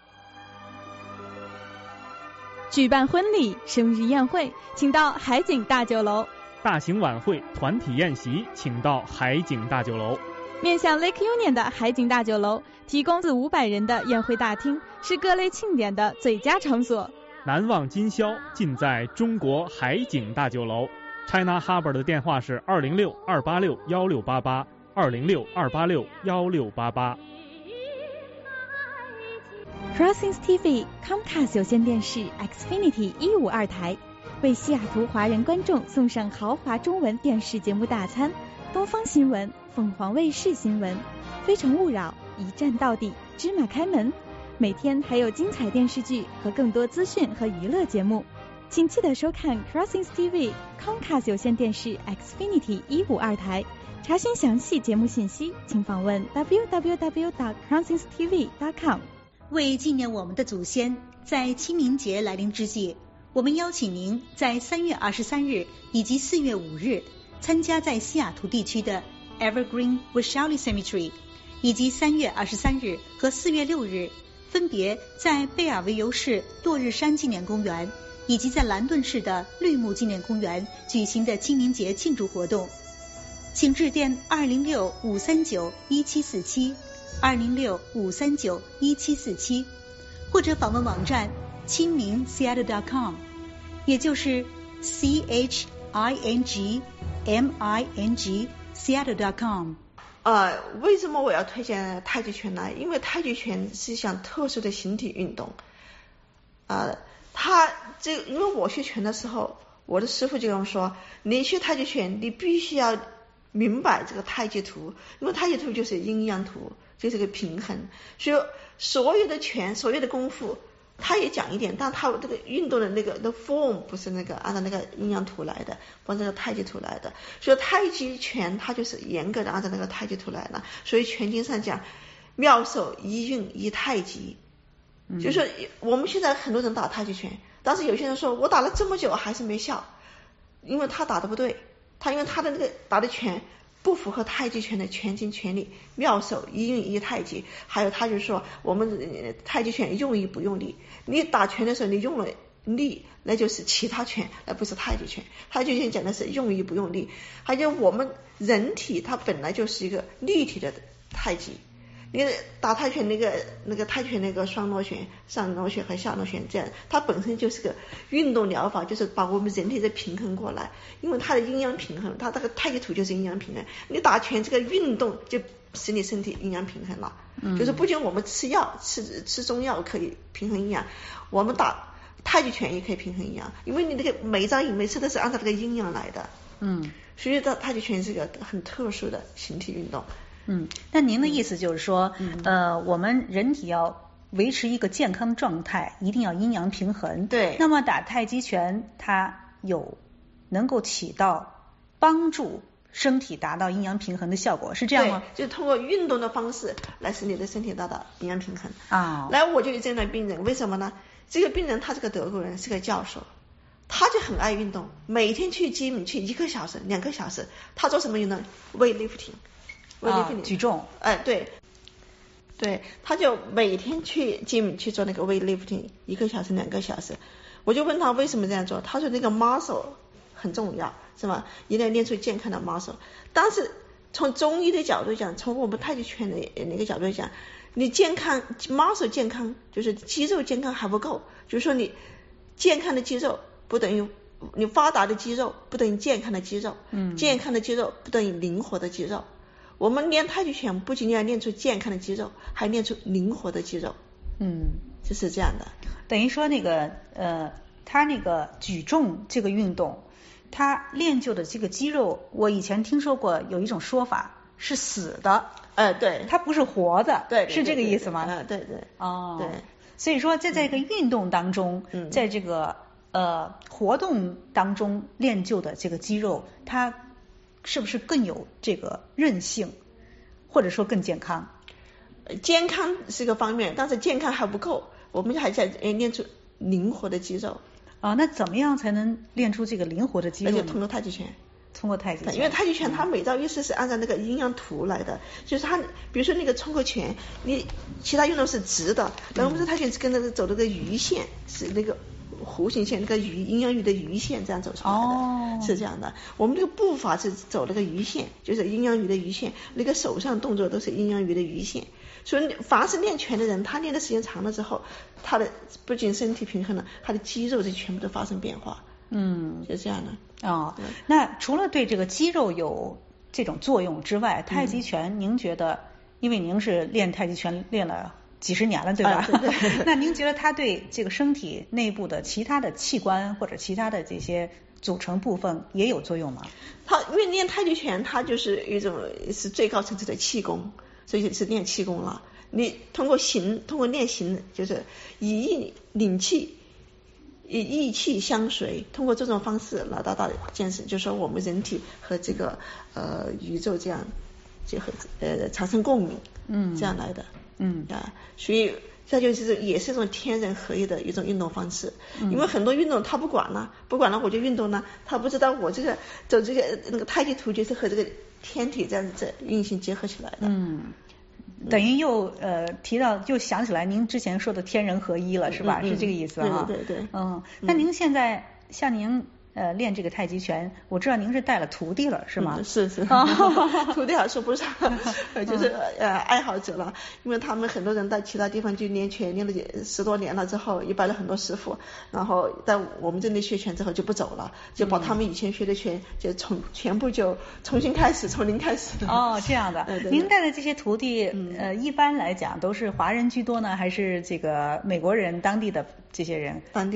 举办婚礼、生日宴会，请到海景大酒楼； 大型晚会、团体宴席，请到海景大酒楼。 面向 Lake Union 的海景大酒楼，提供四五百人的宴会大厅，是各类庆典的最佳场所。 难忘今宵，尽在中国海景大酒楼。China Harbour 的电话是二零六二八六幺六八八，二零六二八六幺六八八。 Crossings T V Comcast 有线电视 Xfinity 一五二台，为西雅图华人观众送上豪华中文电视节目大餐：东方新闻、凤凰卫视新闻、非诚勿扰、一站到底、芝麻开门。每天还有精彩电视剧和更多资讯和娱乐节目，请记得收看 Crossings T V Comcast 有线电视 Xfinity 一五二台。查询详细节目信息，请访问 w w w dot crossings t v dot com。 为纪念我们的祖先，在清明节来临之际，我们邀请您在三月二十三日以及四月五日参加在西雅图地区的 Evergreen Vishali Cemetery， 以及三月二十三日和四月六日分别在贝尔维尤市落日山纪念公园以及在兰顿市的绿木纪念公园举行的清明节庆祝活动。请致电二零六五三九一七四七。二零六五三九一七四七，或者访问网站清明 Seattle dot com， 也就是 C H I N G M I N G Seattle dot com。 呃，为什么我要推荐太极拳呢？因为太极拳是一项特殊的形体运动，啊、呃， 他这因为我学拳的时候，我的师傅就跟我说，你学太极拳，你必须要明白这个太极图，因为太极图就是阴阳图，就是个平衡。所以所有的拳，所有的功夫，他也讲一点，但他这个运动的那个的 form 不是那个按照那个阴阳图来的，不是那个太极图来的。所以太极拳它就是严格的按照那个太极图来的。所以拳经上讲，妙手一运一太极，嗯、就是说我们现在很多人打太极拳，但是有些人说我打了这么久还是没效，因为他打的不对。他因为他的那个打的拳不符合太极拳的拳经拳理，妙手一运一太极。还有他就说我们太极拳用力不用力，你打拳的时候你用了力，那就是其他拳，那不是太极拳。太极拳讲的是用力不用力。还有我们人体它本来就是一个立体的太极，你打太拳那个那个太拳那个双螺旋、上螺旋和下螺旋，这样它本身就是个运动疗法，就是把我们人体的平衡过来。因为它的阴阳平衡，它这个太极图就是阴阳平衡。你打拳这个运动就使你身体阴阳平衡了，嗯、就是不仅我们吃药吃吃中药可以平衡阴阳，我们打太极拳也可以平衡阴阳，因为你那个每一张每次都是按照这个阴阳来的。嗯，所以这太极拳是个很特殊的形体运动。 嗯，那您的意思就是说，嗯、呃，我们人体要维持一个健康状态，一定要阴阳平衡。 对。 那么打太极拳，它有能够起到帮助身体达到阴阳平衡的效果，是这样吗？ 对，就通过运动的方式来使你的身体达到阴阳平衡。 啊。 来，我就有这样的病人，为什么呢？这个病人他是个德国人，是个教授，他就很爱运动，每天去基米去一个小时、两个小时。他做什么运动 ？weightlifting。 啊，举重， 哎，对，对，他就每天去 gym 去做那个 weightlifting， 一个小时、两个小时。我就问他为什么这样做，他说那个 muscle 很重要，是吧？一定要练出健康的 muscle。但是从中医的角度讲，从我们太极拳的那个角度讲，你健康 muscle 健康就是肌肉健康还不够，就是说你健康的肌肉不等于你发达的肌肉不等于健康的肌肉，嗯，健康的肌肉不等于灵活的肌肉。我们练太极拳不仅要练出健康的肌肉，还练出灵活的肌肉。嗯，就是这样的。 等于说那个呃，他那个举重这个运动，他练就的这个肌肉，我以前听说过有一种说法是死的。 呃，对， 它不是活的。 对， 是这个意思吗？ 嗯，对对。 哦， 对。 所以说，在这个运动当中，嗯、在这个呃活动当中练就的这个肌肉，它是不是更有这个韧性，或者说更健康？ 健康是个方面，但是健康还不够，我们还在练出灵活的肌肉。 啊，那怎么样才能练出这个灵活的肌肉呢？ 那就通过太极拳。 通过太极拳， 因为太极拳它每招一式是按照那个阴阳图来的，就是它比如说那个冲口拳，你其他运动是直的，然后我们太极拳是跟那个走那个鱼线，是那个弧形线，那个鱼阴阳鱼的鱼线这样走出来的，哦、是这样的。我们这个步伐是走那个鱼线，就是阴阳鱼的鱼线，那个手上动作都是阴阳鱼的鱼线。所以凡是练拳的人，他练的时间长了之后，他的不仅身体平衡了，他的肌肉就全部都发生变化。嗯，就这样的。 哦，那除了对这个肌肉有这种作用之外，太极拳您觉得，因为您是练太极拳练了几十年了，对吧？啊、对对那您觉得它对这个身体内部的其他的器官或者其他的这些组成部分也有作用吗？ 它因为练太极拳，它就是一种是最高层次的气功，所以是练气功了。你通过形，通过练形，就是以意领气。以意气相随，通过这种方式来达到健身，就是说我们人体和这个呃宇宙这样结合，呃产生共鸣，嗯，这样来的，嗯啊，所以这就是也是一种天人合一的一种运动方式。嗯、因为很多运动他不管了，不管了我就运动了，他不知道我这个走这个那个太极图就是和这个天体这样子运行结合起来的。嗯。 等于又呃提到又想起来您之前说的天人合一了，是吧？嗯、是这个意思哈。 对对对。 嗯，那您现在像您呃练这个太极拳，我知道您是带了徒弟了，是吗？ 嗯、是是。徒弟还说不上，就是呃爱好者了，因为他们很多人在其他地方去练拳，练了十多年了之后，也拜了很多师傅，然后在我们这里学拳之后就不走了，就把他们以前学的拳就从全部就重新开始，从零开始。 哦，这样的。对对对。您带的这些徒弟，呃，一般来讲都是华人居多呢，还是这个美国人当地的这些人？ 当地的。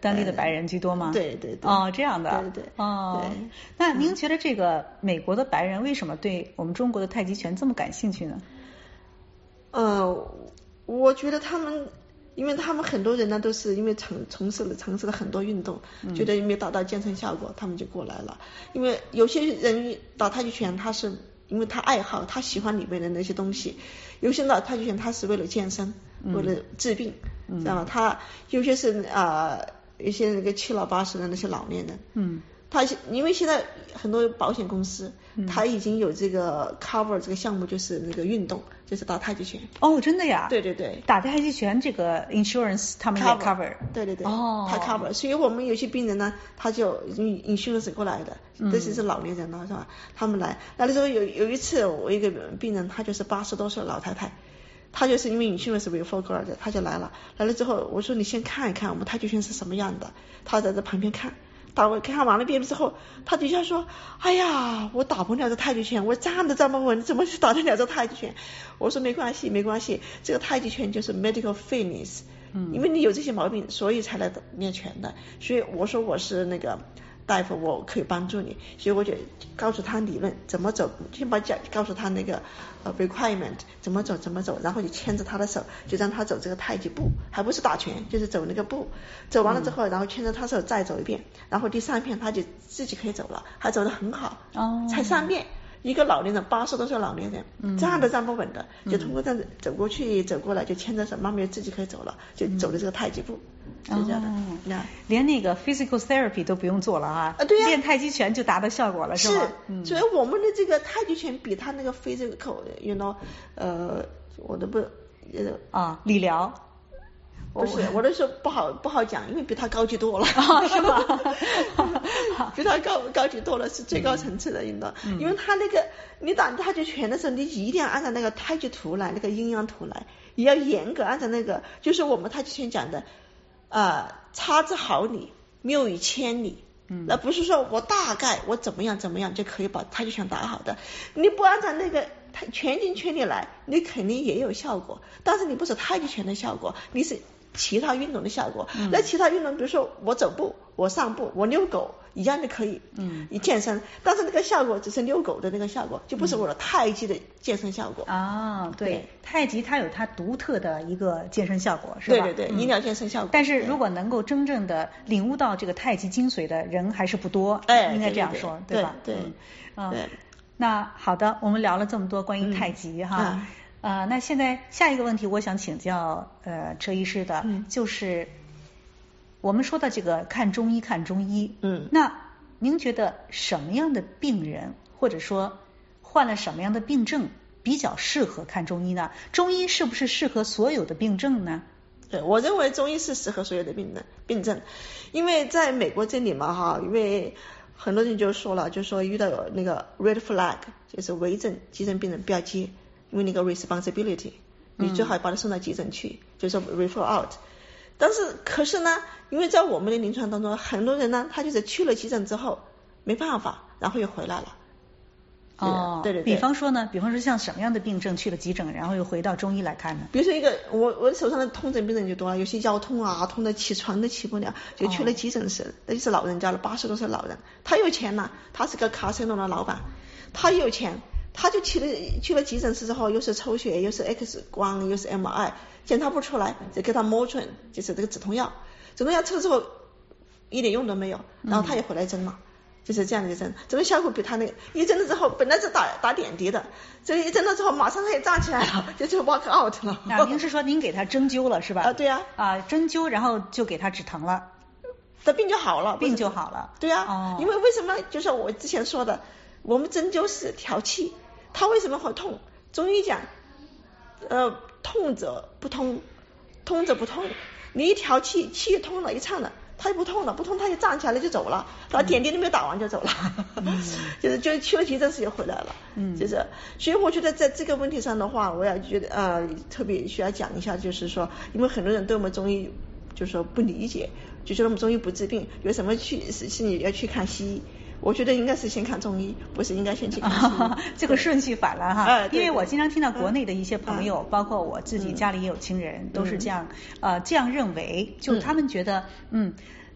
当地的白人居多吗？ 对对对。 哦，这样的。 对对。 哦。那您觉得这个美国的白人为什么对我们中国的太极拳这么感兴趣呢？ 呃，我觉得他们。因为他们很多人呢都是因为从从事了从事了很多运动， 嗯、 觉得没有达到健身效果，他们就过来了。因为有些人打太极拳，他是因为他爱好，他喜欢里面的那些东西；有些打太极拳，他是为了健身， 嗯、 为了治病， 嗯、 知道吗？他有些是啊、呃，有些那个七老八十的那些老年人， 嗯， 他因为现在很多保险公司， 嗯、 他已经有这个 cover 这个项目，就是那个运动。就是打太极拳哦，真的呀？ 对对对， 打太极拳这个 insurance 他们也 cover， 对对对， 哦， 他 cover， 所以我们有些病人呢，他就 insurance 过来的，这些是老年人了，是吧？他们来来了之后有有一次，我一个病人，他就是八十多岁老太太，她就是因为 insurance refer 过来的，她就来了，来了之后我说你先看一看我们太极拳是什么样的，她在这旁边看。打我看完了遍之后，他底下说：“哎呀，我打不了这太极拳，我站得这么稳，怎么去打得了这太极拳？”我说：“没关系，没关系，这个太极拳就是 medical fitness，嗯，因为你有这些毛病，所以才来练拳的。所以我说我是那个大夫，我可以帮助你。所以我就告诉他理论怎么走，先把讲告诉他那个呃 requirement 怎么走怎么走，然后你牵着他的手，就让他走这个太极步，还不是打拳，就是走那个步。走完了之后，然后牵着他手再走一遍，然后第三遍他就自己可以走了，还走得很好。 哦， 才三遍。一个老年人，八十多岁老年人，嗯、站都站不稳的，就通过这样子走过去走过来，就牵着手，慢慢自己可以走了，就走的这个太极步。是这样的， 哦、连那个 physical therapy 都不用做了啊， 啊对呀、啊， 练太极拳就达到效果了， 是吗？ 是，所以我们的这个太极拳比他那个 physical，you know， 呃，我都不，呃啊，理疗。 不是，我都说不好不好讲，因为比他高级多了， 哦、是吗？ 比他高高级多了，是最高层次的运动。嗯、因为他那个你打太极拳的时候，你一定要按照那个太极图来，那个阴阳图来，也要严格按照那个，就是我们太极拳讲的，呃，差之毫厘，谬以千里。嗯，那不是说我大概我怎么样怎么样就可以把太极拳打好的，你不按照那个全心全力来，你肯定也有效果，但是你不是太极拳的效果，你是其他运动的效果。嗯、那其他运动，比如说我走步，我上步，我遛狗，一样的可以，嗯，你健身，但是那个效果只是遛狗的那个效果，就不是我的太极的健身效果。 啊，对，对太极它有它独特的一个健身效果，是吧？ 对对对，医疗健身效果。 但是如果能够真正的领悟到这个太极精髓的人还是不多， 哎， 应该这样说， 对吧？ 对， 嗯，对。那好的，我们聊了这么多关于太极哈，呃，那现在下一个问题，我想请教呃车医师的， 嗯、 就是我们说的这个看中医看中医， 嗯， 那您觉得什么样的病人或者说患了什么样的病症比较适合看中医呢？中医是不是适合所有的病症呢？ 对，我认为中医是适合所有的病症病症，因为在美国这里嘛哈，因为很多人就说了，就说遇到有那个 red flag， 就是危症急诊病人不要接，因为那个 responsibility， 你最好把他送到急诊去，嗯、就是 refer out。但是可是呢，因为在我们的临床当中，很多人呢，他就是去了急诊之后没办法，然后又回来了。 哦， 对对对。 比方说呢，比方说像什么样的病症去了急诊，然后又回到中医来看呢？ 比如说一个，我我手上的痛症病人就多了，有些腰痛啊，痛的起床都起不了，就去了急诊室，那、哦、就是老人家了，八十多岁老人，他有钱呐，他是个卡西诺的老板，他有钱，他就去了去了急诊室之后，又是抽血，又是 X 光，又是 M R I， 检查不出来，就给他 Motrin， 就是这个止痛药，止痛药吃了之后一点用都没有，然后他也回来针了。嗯，就是这样的一针，这个效果比他那个一针了之后，本来是打打点滴的，这一针了之后，马上他也站起来了，就就 walk out 了。 啊，您是说您给他针灸了是吧？ 啊，对呀、 啊。啊，针灸然后就给他止疼了， 他病就好了， 病就好了。 对呀、 啊，哦， 因为为什么？就是我之前说的，我们针灸是调气，他为什么会痛？中医讲，呃，痛者不通，通者不痛。你一调气，气通了，一畅了。他就不痛了，不痛他就站起来了就走了，然后点滴都没有打完就走了，嗯、就是就去了急诊室就回来了，嗯，就是，所以我觉得在这个问题上的话，我要觉得呃特别需要讲一下，就是说，因为很多人对我们中医就是说不理解，就觉得我们中医不治病，有什么去是是你要去看西医。我觉得应该是先看中医，不是应该先去看西医。 啊、这个顺序反了哈、 哎， 因为我经常听到国内的一些朋友， 嗯、 包括我自己家里也有亲人， 嗯、 都是这样、嗯、呃这样认为，就他们觉得嗯。嗯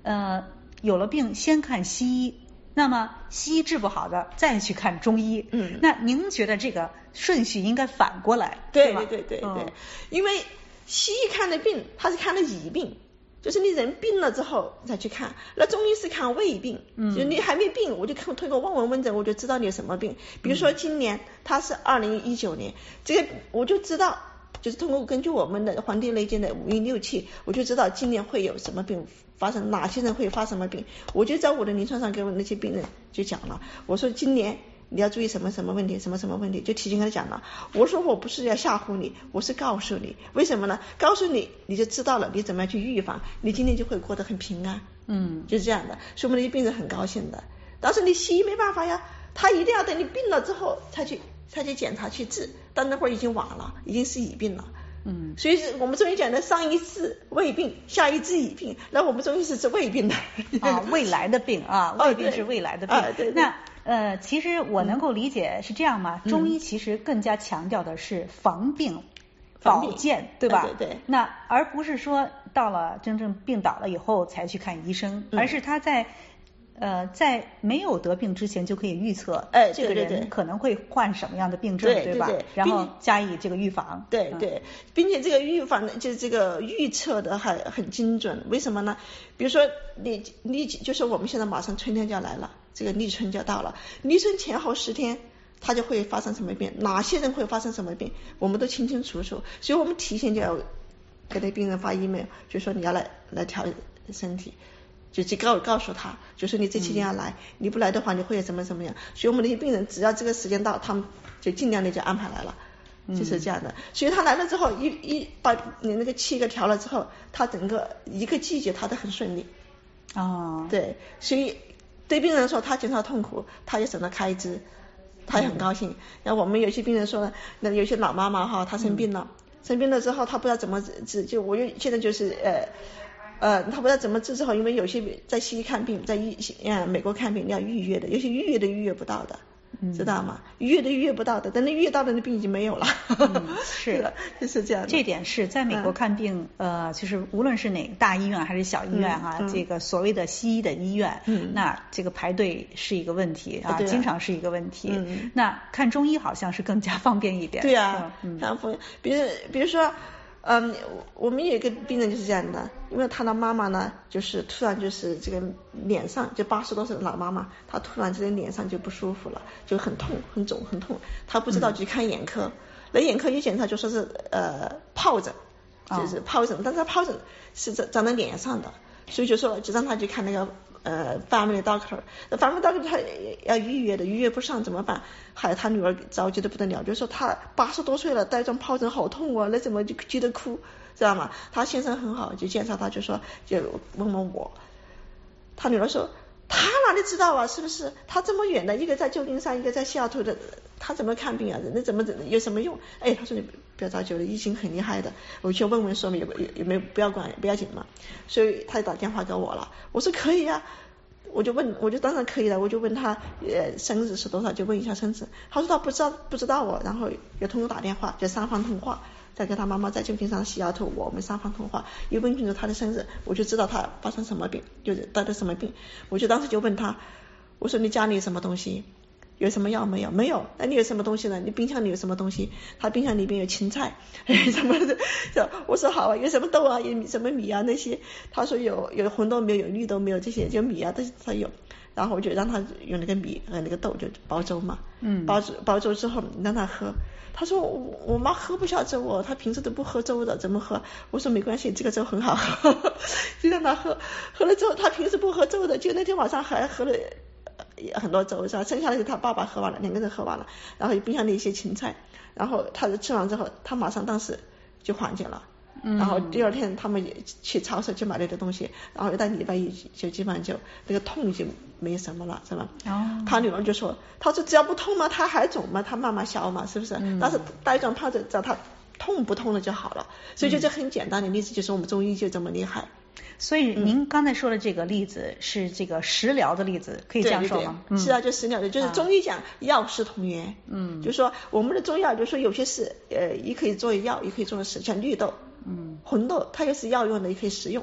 呃有了病先看西医，那么西医治不好的再去看中医。 嗯， 那您觉得这个顺序应该反过来？ 对对对对对对、 嗯， 因为西医看的病，他是看的乙病。就是你人病了之后再去看，那中医是看胃病，嗯，就你还没病，我就看通过望闻问诊，我就知道你有什么病。比如说今年他是二零一九年，这个我就知道，就是通过根据我们的《黄帝内经》的五运六气，我就知道今年会有什么病发生，哪些人会发什么病。我就在我的临床上给我那些病人就讲了，我说今年你要注意什么什么问题，什么什么问题，就提前跟他讲了。我说我不是要吓唬你，我是告诉你，为什么呢？告诉你，你就知道了，你怎么样去预防，你今天就会过得很平安。 嗯， 就是这样的，所以我们那些病人很高兴的。但是你西医没办法呀，他一定要等你病了之后才去才去检查去治，但那会儿已经晚了，已经是乙病了。 嗯， 所以我们中医讲的上一治胃病，下一治乙病，那我们中医是治胃病的。 啊，未来的病啊，胃病是未来的病。 哦、对, 对, 对， 那呃，其实我能够理解是这样吗？ 嗯、 中医其实更加强调的是防病、 防病保健，对吧？ 对对对。 那而不是说到了真正病倒了以后才去看医生， 嗯、 而是他在呃在没有得病之前就可以预测， 哎， 这个人可能会患什么样的病症， 对对吧？ 对对， 然后加以这个预防。 对对，并且这个预防就是这个预测的还很精准。为什么呢？比如说你你就是我们现在马上春天就要来了，这个立春就到了，立春前后十天它就会发生什么病，哪些人会发生什么病，我们都清清楚楚。所以我们提前就要给那病人发 email， 就说你要来来调身体。就去告告诉他，就说你这期间要来，嗯、你不来的话你会怎么怎么样。所以我们那些病人只要这个时间到，他们就尽量的就安排来了，就是这样的。所以他来了之后，一一把你那个气给调了之后，他整个一个季节他都很顺利。 哦， 对，所以对病人说他减少痛苦，他也省了开支，他也很高兴。然后我们有些病人说呢，那有些老妈妈哈，她生病了，嗯、生病了之后她不知道怎么治，就我就现在就是呃。呃，他不知道怎么治之后，因为有些在西医看病，在医呃美国看病你要预约的，有些预约的预约不到的，嗯、知道吗？预约的预约不到的，等你预约到的那病已经没有了。 嗯、是， 就是这样的。 这点是在美国看病，嗯、呃，就是无论是哪个大医院还是小医院哈，嗯、这个所谓的西医的医院，嗯、那这个排队是一个问题啊， 啊经常是一个问题。 嗯、 那看中医好像是更加方便一点。 对啊， 嗯， 方便。比如比如说。嗯，我们有一个病人就是这样的，因为他的妈妈呢，就是突然就是这个脸上就八十多岁的老妈妈，她突然这个脸上就不舒服了，就很痛很肿很痛，她不知道去看眼科，嗯、那眼科一检查就说是呃疱疹，就是疱疹，哦、但是疱疹是长长在脸上的，所以就说就让她去看那个呃 family doctor， 那 family doctor 他要预约的，预约不上怎么办？还有他女儿着急的不得了，就说他八十多岁了，带状疱疹好痛啊，那怎么就急得哭，知道吗？他先生很好，就介绍他，就说就问问我，他女儿说他哪里知道啊，是不是？他这么远的，一个在旧金山，一个在西雅图的，他怎么看病啊？那怎么有什么用？哎，他说你不要着急了，疫情很厉害的，我去问问说有有有没有不要管不要紧嘛。所以他就打电话给我了，我说可以啊。我就问，我就当然可以了，我就问他呃生日是多少，就问一下生日。他说他不知道不知道我，然后又通过打电话，就三方通话，再跟他妈妈在旧金山西雅图，我们三方通话，一问清楚他的生日，我就知道他发生什么病，就是得的什么病。我就当时就问他，我说你家里有什么东西？有什么药没有？没有。那你有什么东西呢？你冰箱里有什么东西？他冰箱里边有芹菜，什么的。我说好啊，有什么豆啊，有什么米啊那些。他说有有红豆没有，有绿豆没有，这些就米啊都他有。然后我就让他用那个米和那个豆就煲粥嘛，嗯，煲煲粥之后让他喝。他说我我妈喝不下粥哦，她平时都不喝粥的，怎么喝？我说没关系，这个粥很好喝，就让他喝。喝了之后，他平时不喝粥的，就那天晚上还喝了很多粥，是吧？剩下的就他爸爸喝完了，两个人喝完了，然后冰箱里一些芹菜，然后他吃完之后，他马上当时就缓解了。嗯、然后第二天他们也去超市去买了点东西，然后到礼拜一就基本上就那个痛就没什么了，是吧？哦。他女儿就说，他说只要不痛嘛，他还肿嘛，他慢慢消嘛，是不是？嗯。但是带状疱疹只要他痛不痛了就好了，所以就这很简单的例子，就是我们中医就这么厉害。 所以您刚才说的这个例子是这个食疗的例子，可以这样说吗？ 对对对，是啊，就食疗的，就是中医讲药食同源。嗯。就是说我们的中药，就是说有些是呃，也可以作为药，也可以作为食，像绿豆。嗯，红豆它也是药用的，也可以食用，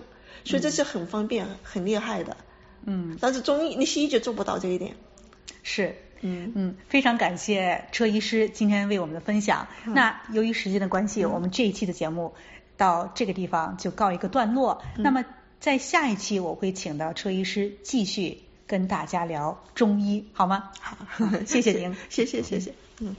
所以这是很方便、嗯、很厉害的。 嗯， 但是中医、你西医就做不到这一点。 是。 嗯嗯，非常感谢车医师今天为我们的分享。嗯、那由于时间的关系、嗯，我们这一期的节目到这个地方就告一个段落。嗯、那么在下一期我会请到车医师继续跟大家聊中医，好吗？ 好， 好谢谢您， 谢谢谢谢。嗯。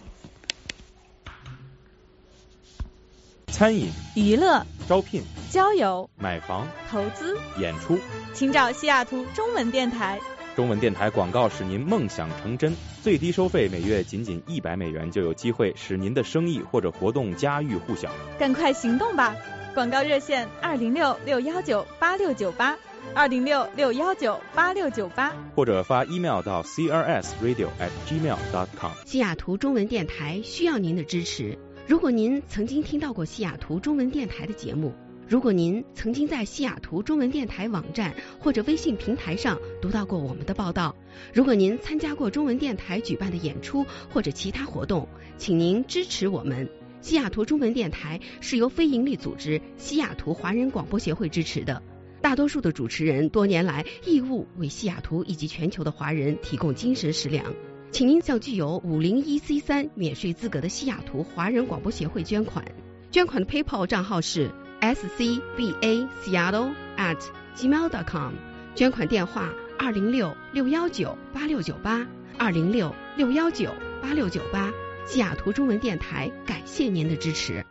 餐饮、 娱乐、 招聘、 交友、 买房、 投资、 演出， 请找西雅图中文电台。 中文电台广告使您梦想成真，最低收费每月仅仅一百美元，就有机会使您的生意或者活动家喻户晓。 赶快行动吧！广告热线二零六六幺九八六九八，二零六六幺九八六九八， 或者发 email 到 c r s radio at gmail dot com。 西雅图中文电台需要您的支持。如果您曾经听到过西雅图中文电台的节目，如果您曾经在西雅图中文电台网站或者微信平台上读到过我们的报道，如果您参加过中文电台举办的演出或者其他活动，请您支持我们。西雅图中文电台是由非营利组织西雅图华人广播协会支持的，大多数的主持人多年来义务为西雅图以及全球的华人提供精神食粮，请您向具有五零一 C 三免税资格的西雅图华人广播协会捐款，捐款的 PayPal 账号是S C B A Seattle at gmail dot com， 捐款电话二零六六幺九八六九八，二零六六幺九八六九八。西雅图中文电台感谢您的支持。